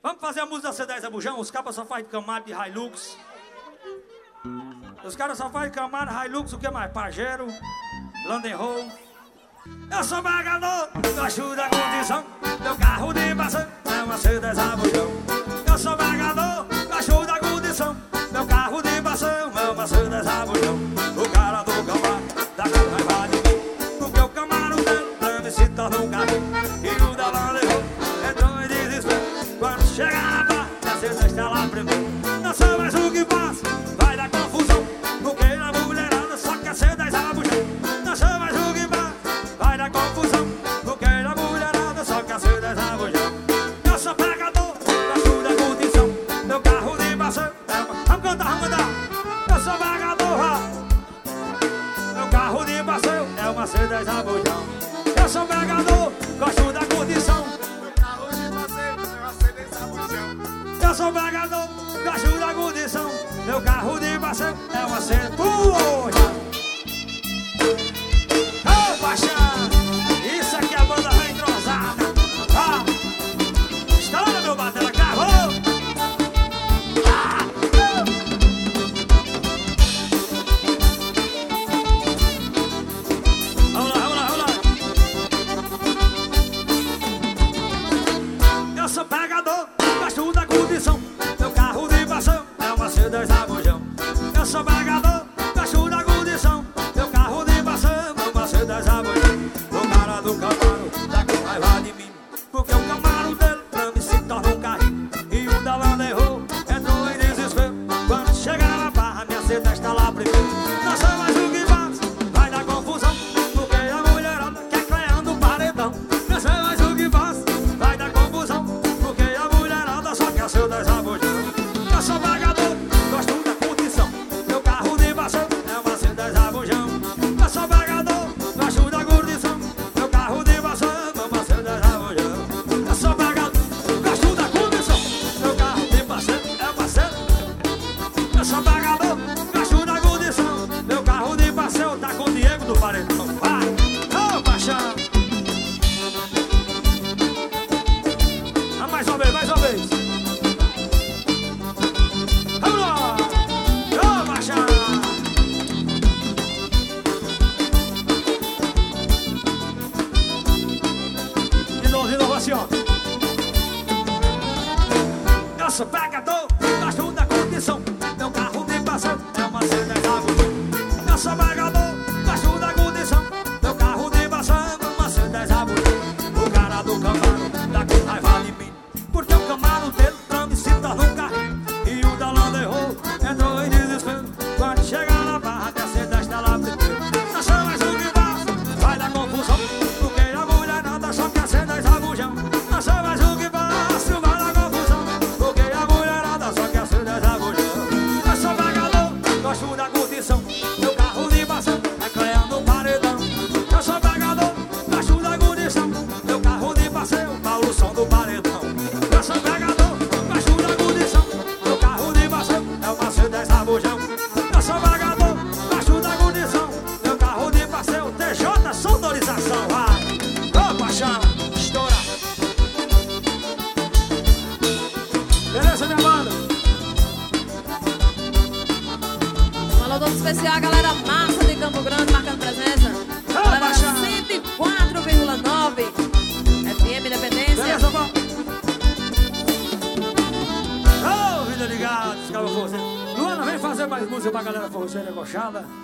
Vamos fazer a música da C10 Abujão? Os caras só fazem de Camaro, de Hilux. Os caras só fazem Camaro, Hilux, o que mais? Pajero, Land Rover. Eu sou vagador, gosto da condição. Meu carro de maçã é uma C10 Abujão. Eu sou vagador, gosto da condição. Meu carro de maçã é uma C10 Abujão. O cara do Camaro dá raiva de mim, porque o Camaro dele pra mim se torna um carro. E o da Land Rover entrou em desespero. Quando chega na barra, a C10 está lá primeiro. Não sei mais o que passa, vai dar confusão, porque a mulherada só quer C10 Abujão. Não sei mais o que passa, vai dar confusão, porque a mulherada só quer C10 Abujão. Eu sou pegador, gosto da condição. Meu carro de maçã é uma... Vamos cantar, vamos cantar. Eu sou pegador, meu carro de maçã é uma C10 Abujão. Eu sou pegador, gosto da condição. Eu sou vagador, gosto da condição. Meu carro de maçã é uma C10 Abujão. Ô, paixão, isso aqui é a banda vai entrosada. Estoura, meu batera, carro. Vamos lá, vamos lá, vamos lá. Eu sou pegador, gosto da condição. Meu carro de maçã é uma C10 Abujão. Eu sou vagador, gosto da condição. Meu carro de maçã é uma C10 Abujão. O cara do Camaro tá com raiva de mim, porque o Camaro dele pra mim se torna um carrinho. E o da Land Rover entrou em desespero. Quando chegar na barra, minha C10 tá lá primeiro. Não sei mais o que faz, vai dar confusão, porque a mulherada quer criando um paredão. Não sei mais o que faz, vai dar confusão, porque a mulherada só quer C10 Abujão. Eu sou vagador, gosto da condição. Meu carro de maçã é uma C10 Abujão. Eu sou vagador, gosto da condição. Meu carro de maçã é uma C10 Abujão. Eu sou vagador, gosto da condição. Meu carro de maçã é uma C10. Eu sou vagador, gosto da condição. Meu carro de passeio tá com o Diego do Paredão. Vai, ô paixão. Mais uma vez, mais uma vez. Vamos lá! Ô, paixão! De novo assim, ó. Eu sou pegador, gosto da condição. Meu carro de passeio é uma C10 Abujão. Eu sou pegador, gosto da condição. Meu carro de passeio é uma C10 Abujão. O cara do Camaro tá com raiva de mim, porque o Camaro dele pra mim se torna um carrinho. E o da Land Rover entrou em desespero. Quando chegar na barra, que a C10 tá lá primeiro. Não sei mais o que passa, vai dar confusão, porque a mulherada só quer C10 Abujão. Não sei mais o que passa, vai dar confusão, porque a mulherada só quer C10 Abujão. Eu sou vagador, gosto da condição. Meu carro de maçã é criando um paredão. Eu sou vagador, gosto da condição. Meu carro de passeio, Paulo som do paredão. Eu sou pegador, gosto da condição. Meu carro de maçã é uma C10 Abujão. Eu sou vagador, gosto da condição. Meu carro de passeio, TJ sonorização. Vai, ô paixão, estoura. Beleza, minha banda? Um alô todo especial, galera massa de Campo Grande, marcando presença. Galera 104,9 FM Independência. Beleza, vó? Ô, vida ligada, os caras forroceiros. Luana, vem fazer mais música pra galera forroceira gochada.